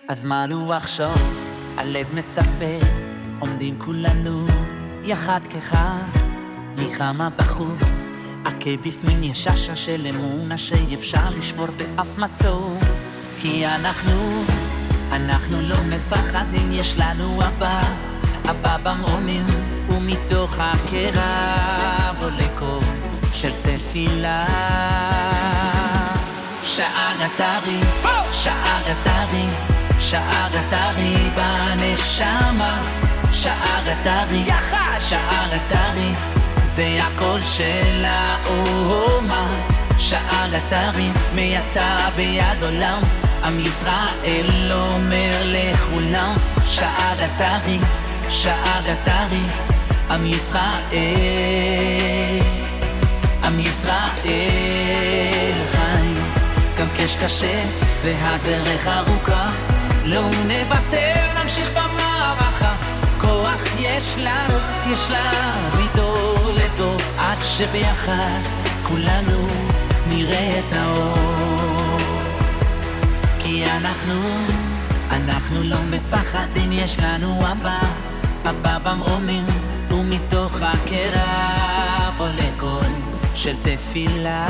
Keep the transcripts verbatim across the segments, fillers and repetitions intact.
אז מה לו עכשיו, הלב מצפה, עומדים כולנו יחד כאחד, מלחמה בחוץ, עקה בפנים יש ששה של אמונה שאי אפשר לשבור באף מצור. כי אנחנו, אנחנו לא מפחדים, יש לנו אבא, אבא במרומים, ומתוך הקרב עולה קול של תפילה. שער הטרי, שער הטרי, שער הטרי בנשמה, שער הטרי, שער הטרי, זה הקול של האומה. שער הטרי מעתה ביד עולם, עם ישראל אומר לכולם. שער הטרי, שער הטרי, עם ישראל, עם ישראל חי. גם קש קשה והדרך ארוכה, לא נוותר, נמשיך במערכה. כוח יש לנו, יש לנו מדור לדור, עד שביחד כולנו נראה את האור. כי אנחנו, אנחנו לא מפחדים, יש לנו אבא, אבא במרומים, ומתוך הקרב עולה קול של תפילה.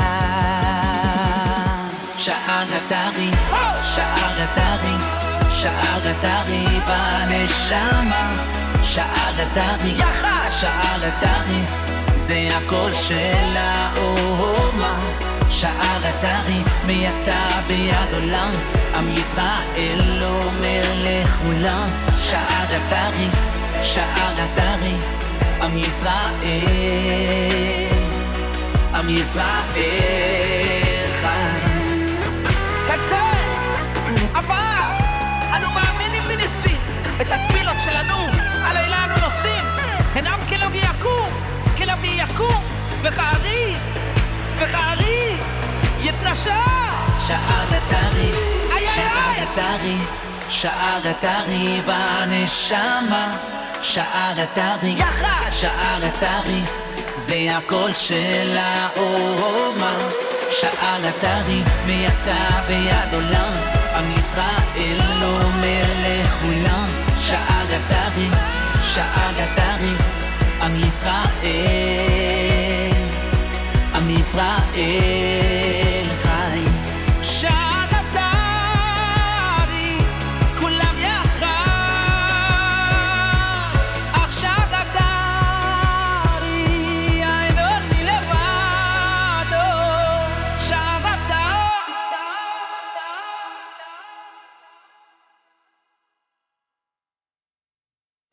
שער הטרי, שער הטרי, שער הטרי בנשמה, שער הטרי, שער הטרי, זה הקול של האומה. שער הטרי מעתה ביד עולם, עם ישראל אומר לכולם. שער הטרי, שער הטרי, עם ישראל, עם ישראל חי. אבל אנו מאמינים בניסים, את התפילות שלנו הלילה אנו נושאים, הנם כלבי יקום, כלבי יקום, וחרי, וחרי יתנשא. שער הטרי, שער הטרי, שער הטרי בנשמה, שער הטרי, שער הטרי, זה הקול של האומה. שער הטרי מעתה ביד עולם, עם ישראל אומר לכולם. שער הטרי, שער הטרי, עם ישראל, עם ישראל